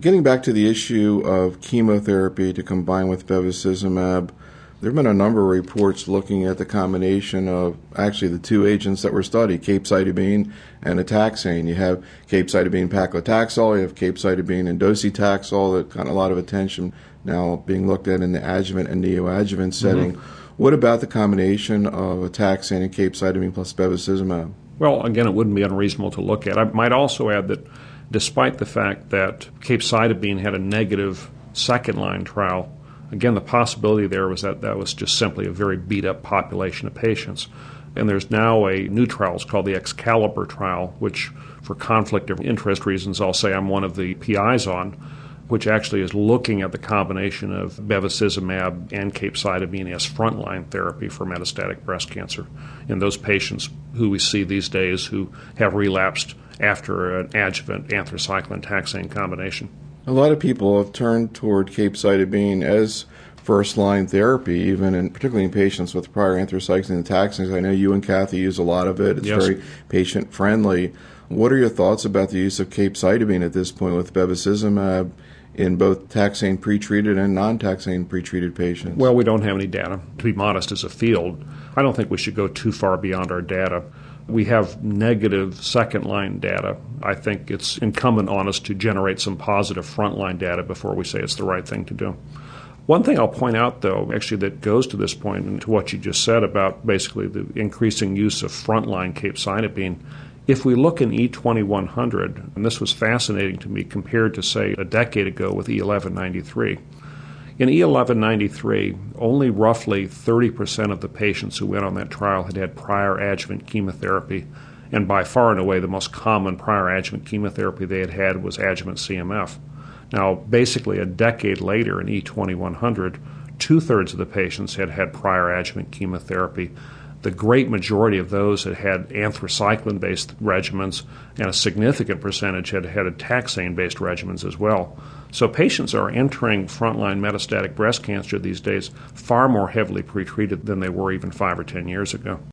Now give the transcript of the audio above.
Getting back to the issue of chemotherapy to combine with bevacizumab, there have been a number of reports looking at the combination of actually the two agents that were studied, capecitabine and a taxane. You have capecitabine paclitaxel, you have capecitabine and docetaxel that got a lot of attention now being looked at in the adjuvant and neoadjuvant setting. What about the combination of a taxane and capecitabine plus bevacizumab? Well, again, it wouldn't be unreasonable to look at. I might also add that despite the fact that capecitabine had a negative second-line trial, again, the possibility there was that that was just simply a very beat-up population of patients. And there's now a new trial, it's called the Excalibur trial, which for conflict of interest reasons I'll say I'm one of the PIs on, which actually is looking at the combination of bevacizumab and capecitabine as frontline therapy for metastatic breast cancer in those patients who we see these days who have relapsed after an adjuvant anthracycline taxane combination. A lot of people have turned toward capecitabine as first-line therapy, even and particularly in patients with prior anthracycline and taxanes. I know you and Kathy use a lot of it. It's Yes. very patient-friendly. What are your thoughts about the use of capecitabine at this point with bevacizumab in both taxane pretreated and non-taxane pretreated patients? Well, we don't have any data. To be modest as a field, I don't think we should go too far beyond our data. We have negative second-line data. I think it's incumbent on us to generate some positive front-line data before we say it's the right thing to do. One thing I'll point out, though, actually that goes to this point and to what you just said about basically the increasing use of front-line capecitabine, if we look in E2100, and this was fascinating to me compared to, say, a decade ago with E1193, in E1193, only roughly 30% of the patients who went on that trial had had prior adjuvant chemotherapy, and by far and away the most common prior adjuvant chemotherapy they had had was adjuvant CMF. Now, basically a decade later in E2100, two-thirds of the patients had had prior adjuvant chemotherapy. The great majority of those had had anthracycline-based regimens, and a significant percentage had had taxane-based regimens as well. So patients are entering frontline metastatic breast cancer these days far more heavily pretreated than they were even 5 or 10 years ago.